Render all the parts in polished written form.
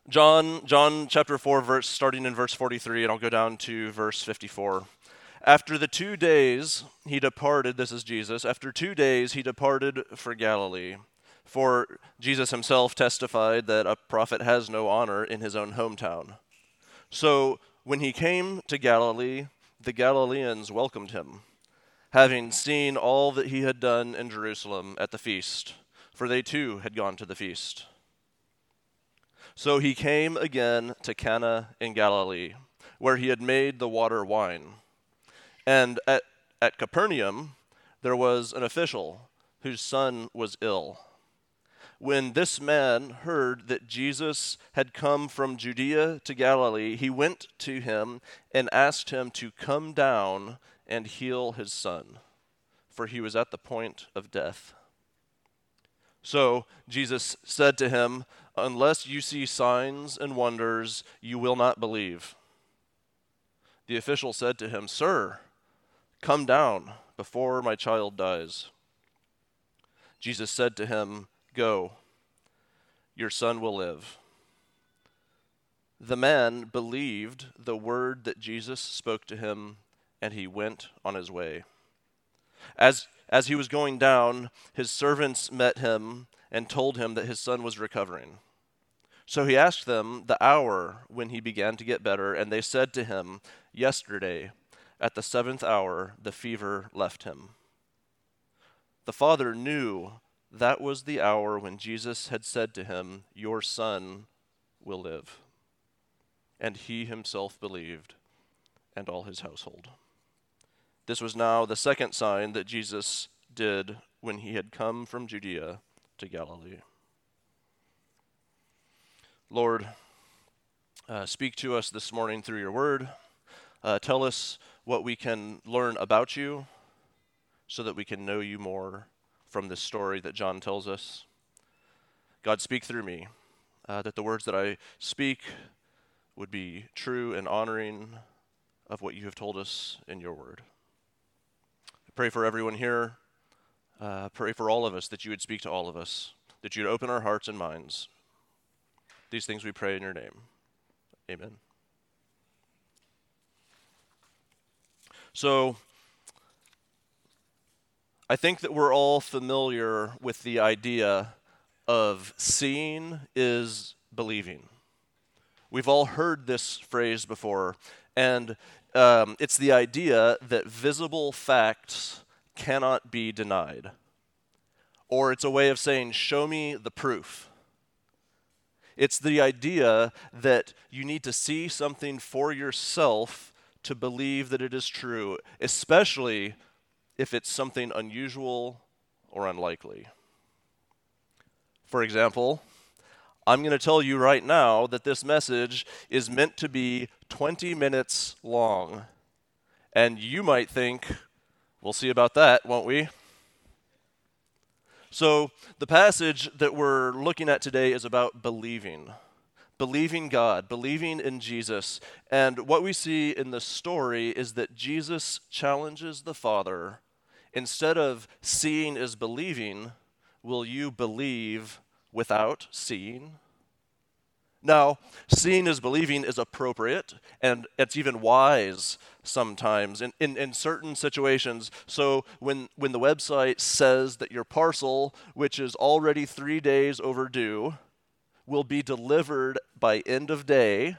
John chapter 4, starting in verse 43, and I'll go down to verse 54. After the 2 days he departed, this is Jesus, after 2 days he departed for Galilee. For Jesus himself testified that a prophet has no honor in his own hometown. So when he came to Galilee, the Galileans welcomed him, having seen all that he had done in Jerusalem at the feast, for they too had gone to the feast. So he came again to Cana in Galilee, where he had made the water wine. And at Capernaum there was an official whose son was ill. When this man heard that Jesus had come from Judea to Galilee, he went to him and asked him to come down and heal his son, for he was at the point of death. So Jesus said to him, "Unless you see signs and wonders, you will not believe." The official said to him, "Sir, come down before my child dies." Jesus said to him, "Go, your son will live." The man believed the word that Jesus spoke to him, and he went on his way. As he was going down, his servants met him and told him that his son was recovering. So he asked them the hour when he began to get better, and they said to him, "Yesterday, at the 7th hour, the fever left him." The father knew that was the hour when Jesus had said to him, "Your son will live." And he himself believed, and all his household. This was now the second sign that Jesus did when he had come from Judea to Galilee. Lord, speak to us this morning through your word. Tell us what we can learn about you so that we can know you more from this story that John tells us. God, speak through me, that the words that I speak would be true and honoring of what you have told us in your word. I pray for everyone here. Pray for all of us that you would speak to all of us, that you would open our hearts and minds. These things we pray in your name. Amen. So, I think that we're all familiar with the idea of seeing is believing. We've all heard this phrase before, and it's the idea that visible facts cannot be denied. Or it's a way of saying, show me the proof. It's the idea that you need to see something for yourself to believe that it is true, especially if it's something unusual or unlikely. For example, I'm going to tell you right now that this message is meant to be 20 minutes long. And you might think, we'll see about that, won't we? So, the passage that we're looking at today is about believing God, believing in Jesus. And what we see in the story is that Jesus challenges the Father. Instead of seeing is believing, will you believe without seeing? Now, seeing is believing is appropriate, and it's even wise sometimes in certain situations. So when the website says that your parcel, which is already 3 days overdue, will be delivered by end of day,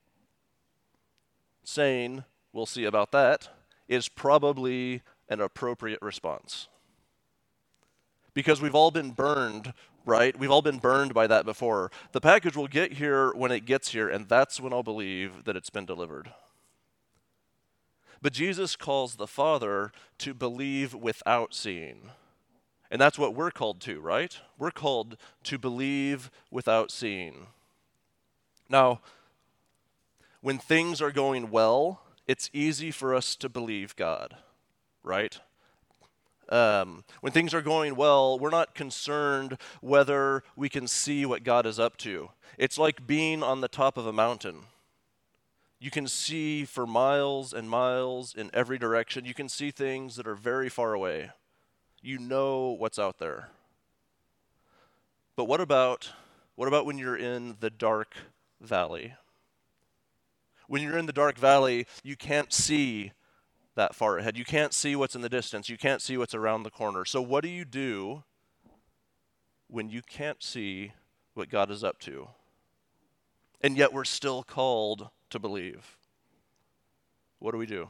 saying, we'll see about that, is probably an appropriate response. Because we've all been burned, right? We've all been burned by that before. The package will get here when it gets here, and that's when I'll believe that it's been delivered. But Jesus calls the Father to believe without seeing. And that's what we're called to, right? We're called to believe without seeing. Now, when things are going well, it's easy for us to believe God, right? When things are going well, we're not concerned whether we can see what God is up to. It's like being on the top of a mountain. You can see for miles and miles in every direction. You can see things that are very far away. You know what's out there. But what about when you're in the dark valley. When you're in the dark valley, you can't see that far ahead. You can't see what's in the distance. You can't see what's around the corner. So what do you do when you can't see what God is up to? And yet we're still called to believe. What do we do?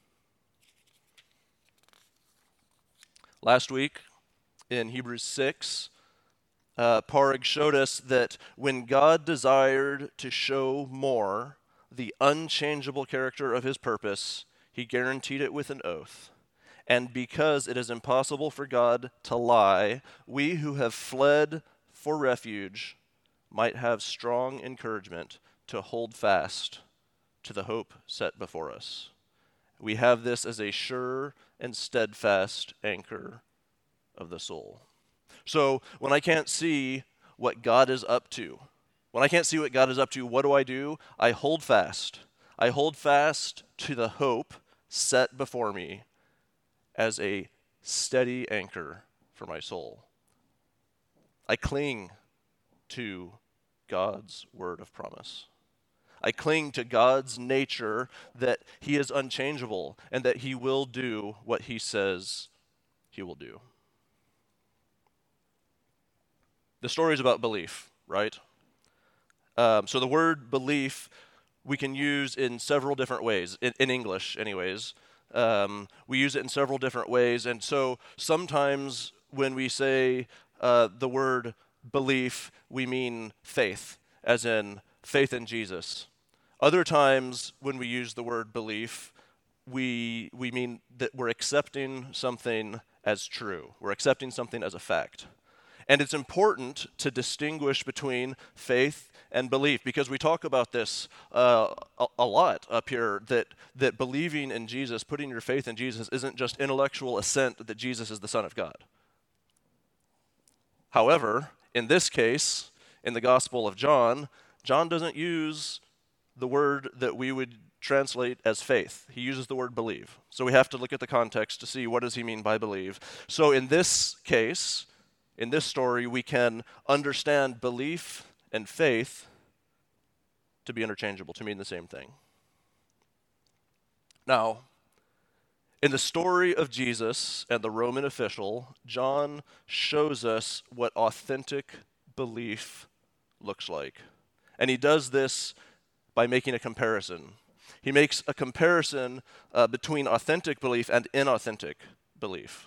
Last week in Hebrews 6, Parg showed us that when God desired to show more the unchangeable character of his purpose, he guaranteed it with an oath. And because it is impossible for God to lie, we who have fled for refuge might have strong encouragement to hold fast to the hope set before us. We have this as a sure and steadfast anchor of the soul. So when I can't see what God is up to, what do? I hold fast. I hold fast to the hope set before me as a steady anchor for my soul. I cling to God's word of promise. I cling to God's nature that he is unchangeable and that he will do what he says he will do. The story is about belief, right? So the word belief we can use in several different ways, in English anyways. We use it in several different ways, and so sometimes when we say the word belief, we mean faith, as in faith in Jesus. Other times when we use the word belief, we mean that we're accepting something as true. We're accepting something as a fact. And it's important to distinguish between faith and belief, because we talk about this a lot up here, that believing in Jesus, putting your faith in Jesus, isn't just intellectual assent that Jesus is the Son of God. However, in this case, in the Gospel of John, John doesn't use the word that we would translate as faith. He uses the word believe. So we have to look at the context to see what does he mean by believe. So in this case, in this story, we can understand belief and faith to be interchangeable, to mean the same thing. Now, in the story of Jesus and the Roman official, John shows us what authentic belief looks like. And he does this by making a comparison. He makes a comparison between authentic belief and inauthentic belief.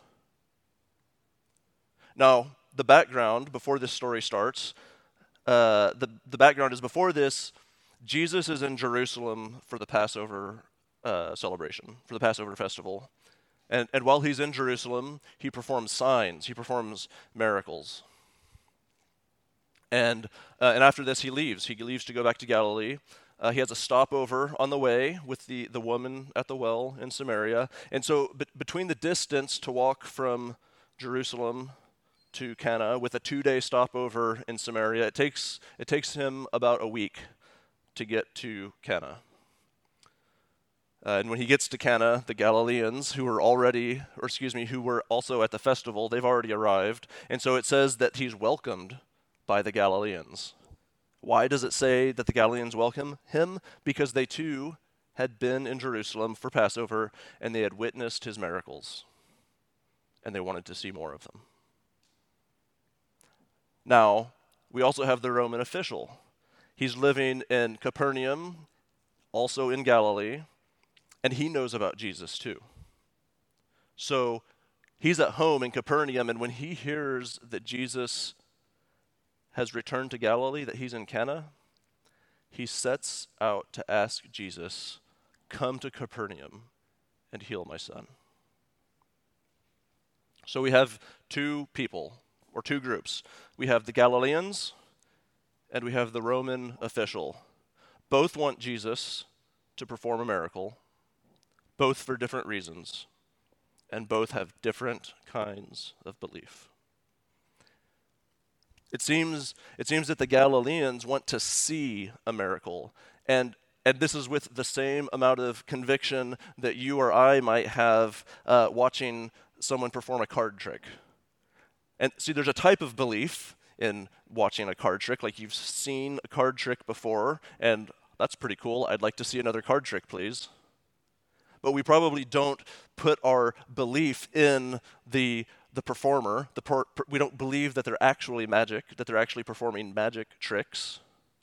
Now, the background before this story starts, the background is before this, Jesus is in Jerusalem for the Passover celebration, for the Passover festival. And while he's in Jerusalem, he performs signs, he performs miracles. And after this, he leaves. He leaves to go back to Galilee. He has a stopover on the way with the woman at the well in Samaria. And so between the distance to walk from Jerusalem to Cana with a 2-day stopover in Samaria, it takes him about a week to get to Cana. And when he gets to Cana, the Galileans who were also at the festival, they've already arrived. And so it says that he's welcomed by the Galileans. Why does it say that the Galileans welcome him? Because they too had been in Jerusalem for Passover and they had witnessed his miracles. And they wanted to see more of them. Now, we also have the Roman official. He's living in Capernaum, also in Galilee, and he knows about Jesus too. So he's at home in Capernaum, and when he hears that Jesus has returned to Galilee, that he's in Cana, he sets out to ask Jesus, "Come to Capernaum and heal my son." So we have two people, or two groups. We have the Galileans, and we have the Roman official. Both want Jesus to perform a miracle, both for different reasons, and both have different kinds of belief. It seems that the Galileans want to see a miracle, and this is with the same amount of conviction that you or I might have watching someone perform a card trick. And see, there's a type of belief in watching a card trick. Like you've seen a card trick before, and that's pretty cool. I'd like to see another card trick, please. But we probably don't put our belief in the performer. We don't believe that they're actually magic, that they're actually performing magic tricks.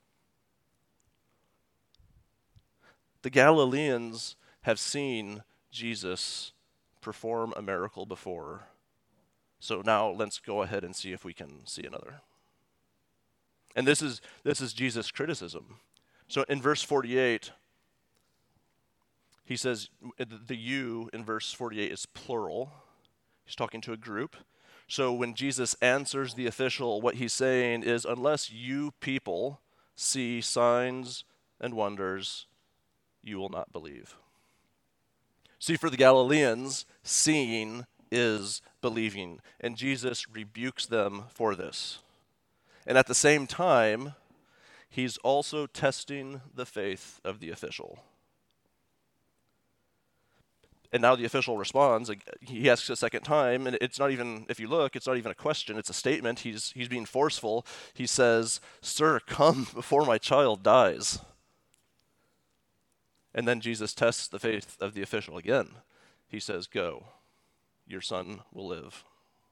The Galileans have seen Jesus perform a miracle before. So now let's go ahead and see if we can see another. And this is Jesus' criticism. So in verse 48, he says the you in verse 48 is plural. He's talking to a group. So when Jesus answers the official, what he's saying is, unless you people see signs and wonders, you will not believe. See, for the Galileans, seeing is believing, and Jesus rebukes them for this. And at the same time, he's also testing the faith of the official. And now the official responds. He asks a second time, and it's not even, if you look, it's not even a question, it's a statement. He's being forceful. He says, "Sir, come before my child dies." And then Jesus tests the faith of the official again. He says, "Go, your son will live."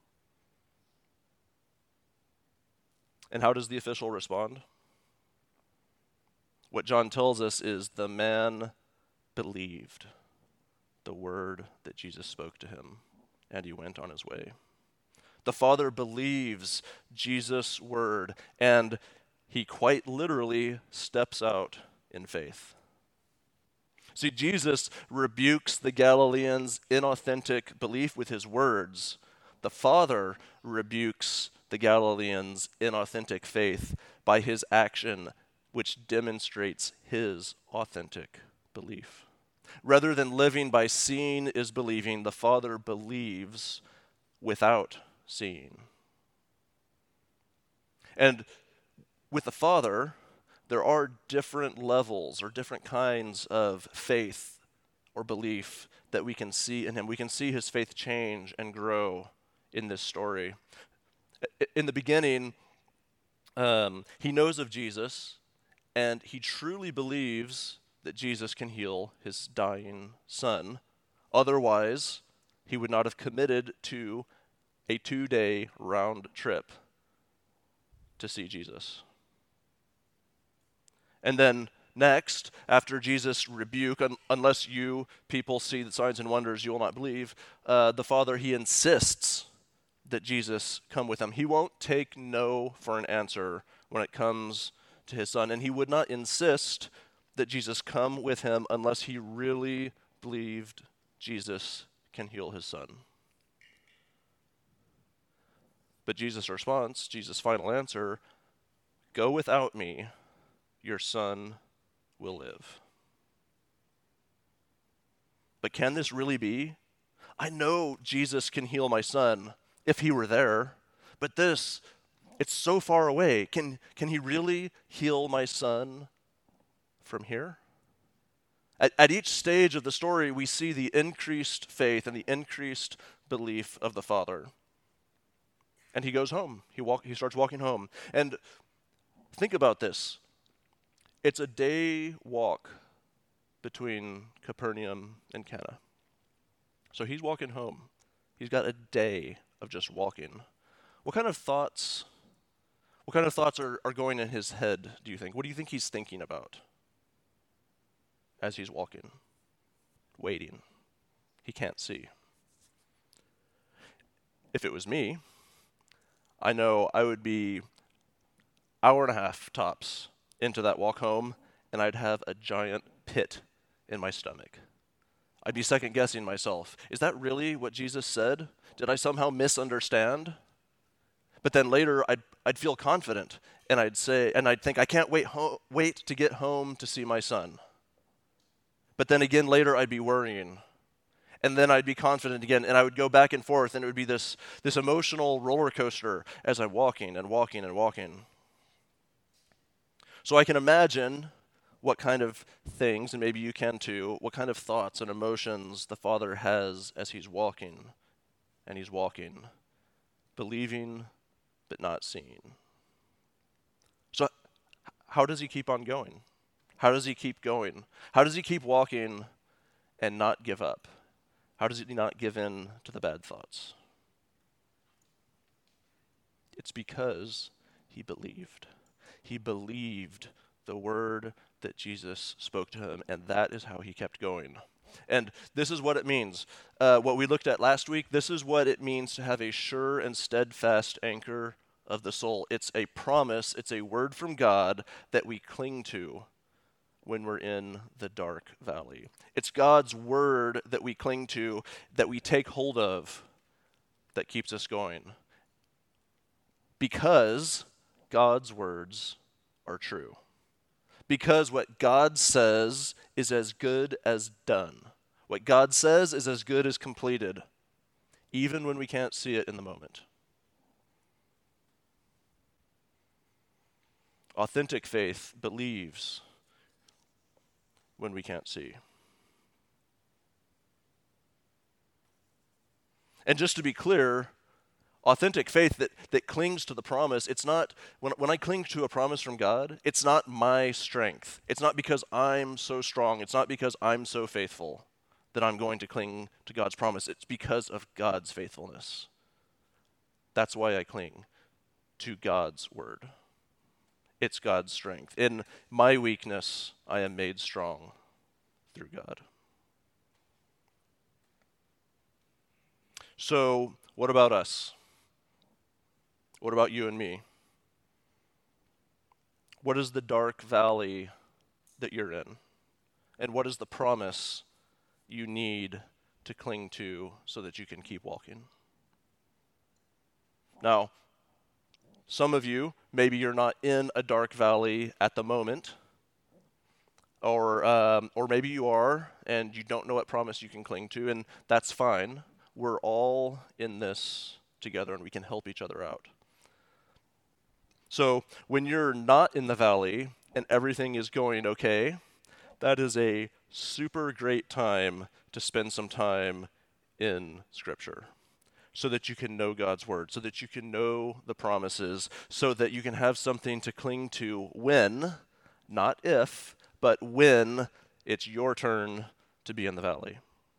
And how does the official respond? What John tells us is the man believed the word that Jesus spoke to him, and he went on his way. The Father believes Jesus' word, and he quite literally steps out in faith. See, Jesus rebukes the Galileans' inauthentic belief with his words. The Father rebukes the Galileans' inauthentic faith by his action, which demonstrates his authentic belief. Rather than living by seeing is believing, the Father believes without seeing. And with the Father, there are different levels or different kinds of faith or belief that we can see in him. We can see his faith change and grow in this story. In the beginning, he knows of Jesus, and he truly believes that Jesus can heal his dying son. Otherwise, he would not have committed to a 2-day round trip to see Jesus. And then next, after Jesus' rebuke, unless you people see the signs and wonders, you will not believe, the Father, he insists that Jesus come with him. He won't take no for an answer when it comes to his son, and he would not insist that Jesus come with him unless he really believed Jesus can heal his son. But Jesus' response, Jesus' final answer, "Go without me, your son will live." But can this really be? I know Jesus can heal my son if he were there, but it's so far away. Can he really heal my son from here? At each stage of the story, we see the increased faith and the increased belief of the Father. And he goes home. He starts walking home. And think about this. It's a day walk between Capernaum and Cana. So he's walking home. He's got a day of just walking. What kind of thoughts are going in his head, do you think? What do you think he's thinking about as he's walking, waiting? He can't see. If it was me, I know I would be hour and a half tops into that walk home, and I'd have a giant pit in my stomach. I'd be second guessing myself. Is that really what Jesus said? Did I somehow misunderstand? But then later I'd feel confident, and I'd think, I can't wait to get home to see my son. But then again later I'd be worrying. And then I'd be confident again, and I would go back and forth, and it would be this emotional roller coaster as I'm walking and walking and walking. So I can imagine what kind of things, and maybe you can too, what kind of thoughts and emotions the Father has as he's walking, and he's walking, believing but not seeing. how does he keep on going? How does he keep going? How does he keep walking and not give up? How does he not give in to the bad thoughts? It's because he believed. He believed the word that Jesus spoke to him, and that is how he kept going. And this is what it means. What we looked at last week, this is what it means to have a sure and steadfast anchor of the soul. It's a promise, it's a word from God that we cling to when we're in the dark valley. It's God's word that we cling to, that we take hold of, that keeps us going. Because God's words are true. Because what God says is as good as done. What God says is as good as completed, even when we can't see it in the moment. Authentic faith believes when we can't see. And just to be clear, authentic faith that clings to the promise, it's not, when I cling to a promise from God, it's not my strength. It's not because I'm so strong. It's not because I'm so faithful that I'm going to cling to God's promise. It's because of God's faithfulness. That's why I cling to God's word. It's God's strength. In my weakness, I am made strong through God. So, what about us? What about you and me? What is the dark valley that you're in? And what is the promise you need to cling to so that you can keep walking? Now, some of you, maybe you're not in a dark valley at the moment, or maybe you are, and you don't know what promise you can cling to, and that's fine. We're all in this together, and we can help each other out. So when you're not in the valley and everything is going okay, that is a super great time to spend some time in Scripture so that you can know God's word, so that you can know the promises, so that you can have something to cling to when, not if, but when it's your turn to be in the valley.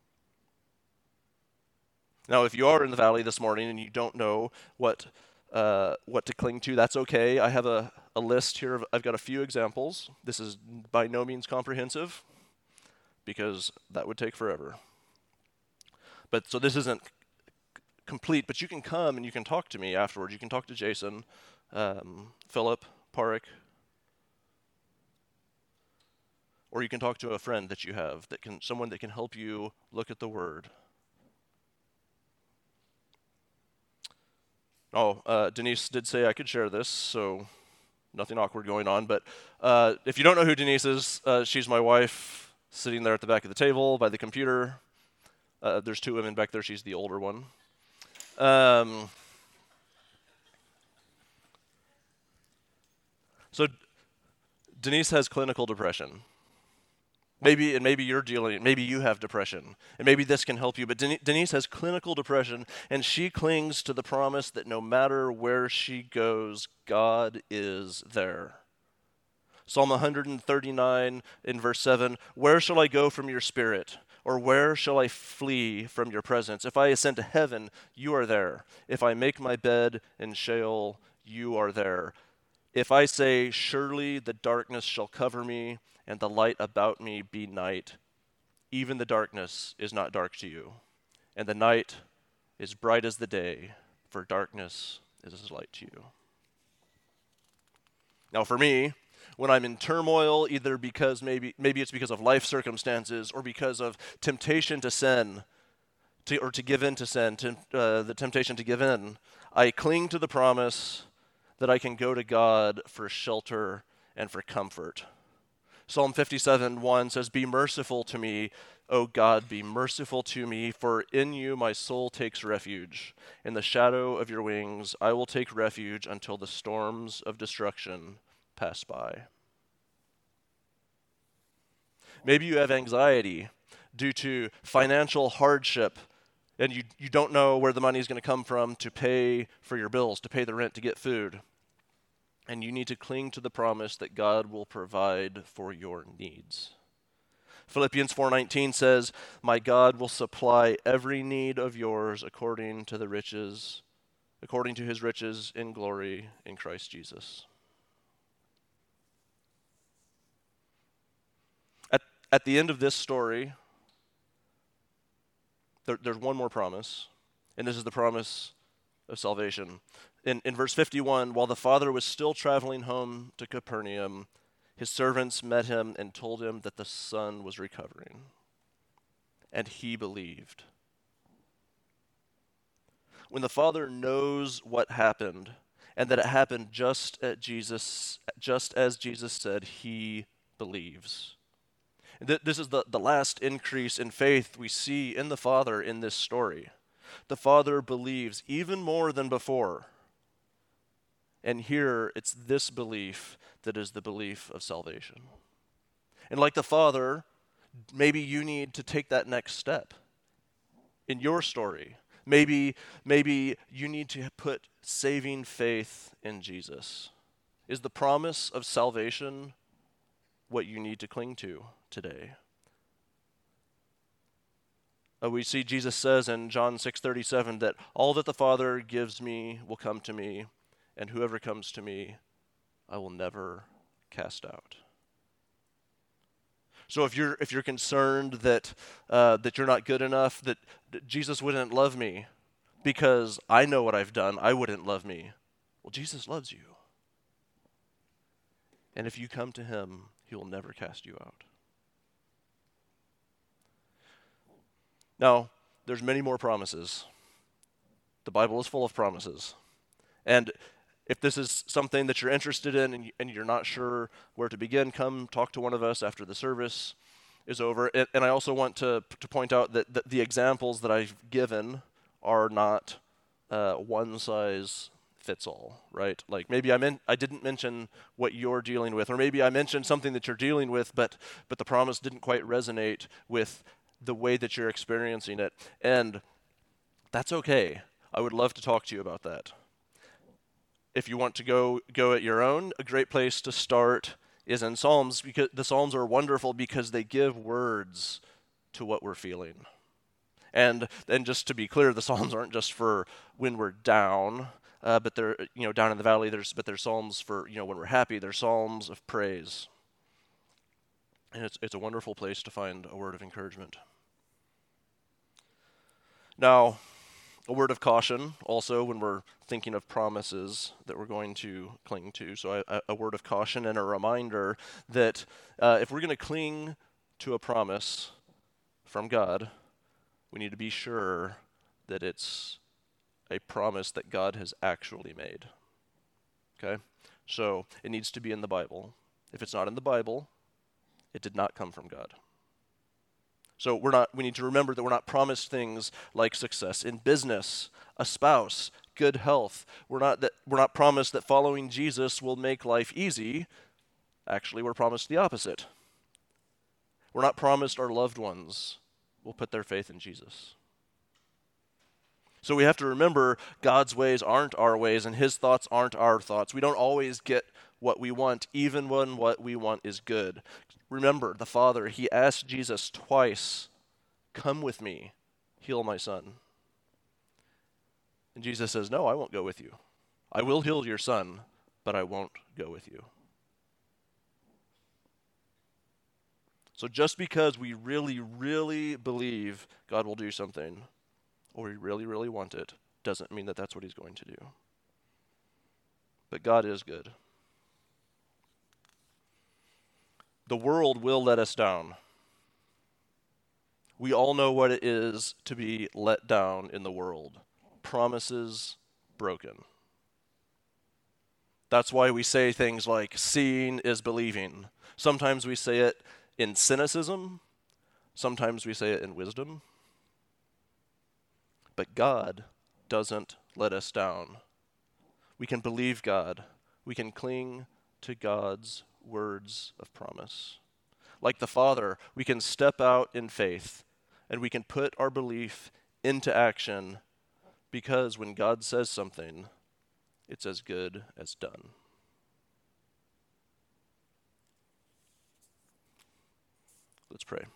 Now, if you are in the valley this morning and you don't know what to cling to, that's okay. I have a list here. I've got a few examples. This is by no means comprehensive because that would take forever. But so this isn't complete, but you can come and you can talk to me afterwards. You can talk to Jason, Philip, Parik, or you can talk to a friend that you have, someone that can help you look at the word. Denise did say I could share this, so nothing awkward going on. But if you don't know who Denise is, she's my wife, sitting there at the back of the table by the computer. There's two women back there. She's the older one. So Denise has clinical depression. Maybe you have depression, and maybe this can help you, but Denise has clinical depression, and she clings to the promise that no matter where she goes, God is there. Psalm 139 in verse 7, "Where shall I go from your spirit? Or where shall I flee from your presence? If I ascend to heaven, you are there. If I make my bed in Sheol, you are there. If I say, surely the darkness shall cover me, and the light about me be night, even the darkness is not dark to you, and the night is bright as the day, for darkness is as light to you." Now for me, when I'm in turmoil, either because maybe it's because of life circumstances or because of temptation to sin, or to give in to sin, the temptation to give in, I cling to the promise that I can go to God for shelter and for comfort. Psalm 57:1 says, "Be merciful to me, O God, be merciful to me, for in you my soul takes refuge. In the shadow of your wings I will take refuge until the storms of destruction pass by." Maybe you have anxiety due to financial hardship, and you don't know where the money is going to come from to pay for your bills, to pay the rent, to get food. And you need to cling to the promise that God will provide for your needs. Philippians 4:19 says, "My God will supply every need of yours according to his riches in glory in Christ Jesus." At the end of this story, there's one more promise, and this is the promise of salvation. In verse 51, while the father was still traveling home to Capernaum, his servants met him and told him that the son was recovering, and he believed. When the father knows what happened, and that it happened just as Jesus said, he believes. This is the last increase in faith we see in the Father in this story. The Father believes even more than before. And here, it's this belief that is the belief of salvation. And like the Father, maybe you need to take that next step in your story. Maybe you need to put saving faith in Jesus. Is the promise of salvation what you need to cling to today? We see Jesus says in John 6:37 that all that the Father gives me will come to me, and whoever comes to me, I will never cast out. So if you're concerned that you're not good enough, that Jesus wouldn't love me because I know what I've done, I wouldn't love me. Well, Jesus loves you. And if you come to him, he will never cast you out. Now, there's many more promises. The Bible is full of promises. And if this is something that you're interested in and you're not sure where to begin, come talk to one of us after the service is over. And I also want to point out that the examples that I've given are not one size fits all, right? Like maybe I didn't mention what you're dealing with, or maybe I mentioned something that you're dealing with, but the promise didn't quite resonate with the way that you're experiencing it. And that's okay. I would love to talk to you about that. If you want to go at your own, a great place to start is in Psalms, because the Psalms are wonderful because they give words to what we're feeling. And just to be clear, the Psalms aren't just for when we're down, but they're down in the valley. There's Psalms for when we're happy. They're Psalms of praise, and it's a wonderful place to find a word of encouragement. Now, a word of caution also when we're thinking of promises that we're going to cling to. So a word of caution and a reminder that if we're going to cling to a promise from God, we need to be sure that it's a promise that God has actually made. Okay? So it needs to be in the Bible. If it's not in the Bible, it did not come from God. So we need to remember that we're not promised things like success in business, a spouse, good health. We're not promised that following Jesus will make life easy. Actually, we're promised the opposite. We're not promised our loved ones will put their faith in Jesus. So we have to remember God's ways aren't our ways and his thoughts aren't our thoughts. We don't always get what we want, even when what we want is good. Remember, the Father, he asked Jesus twice, "Come with me, heal my son." And Jesus says, "No, I won't go with you. I will heal your son, but I won't go with you." So just because we really, really believe God will do something, or we really, really want it, doesn't mean that that's what he's going to do. But God is good. The world will let us down. We all know what it is to be let down in the world. Promises broken. That's why we say things like, seeing is believing. Sometimes we say it in cynicism. Sometimes we say it in wisdom. But God doesn't let us down. We can believe God. We can cling to God's words of promise. Like the Father, we can step out in faith and we can put our belief into action, because when God says something, it's as good as done. Let's pray.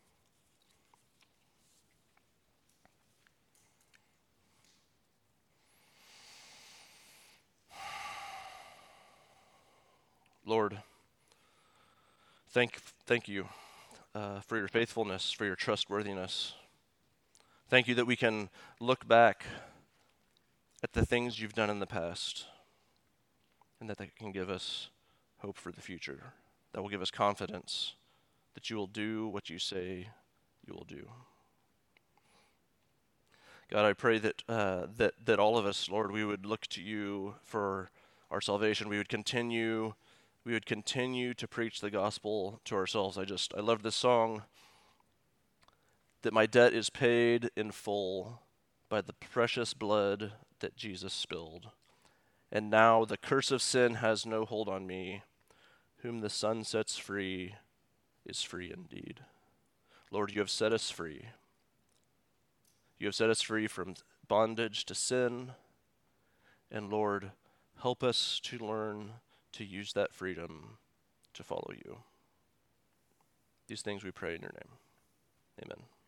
Lord, thank you for your faithfulness, for your trustworthiness. Thank you that we can look back at the things you've done in the past, and that can give us hope for the future, that will give us confidence that you will do what you say you will do. God, I pray that all of us, Lord, we would look to you for our salvation. We would continue to preach the gospel to ourselves. I love this song, that my debt is paid in full by the precious blood that Jesus spilled. And now the curse of sin has no hold on me. Whom the Son sets free is free indeed. Lord, you have set us free. You have set us free from bondage to sin. And Lord, help us to learn to use that freedom to follow you. These things we pray in your name. Amen.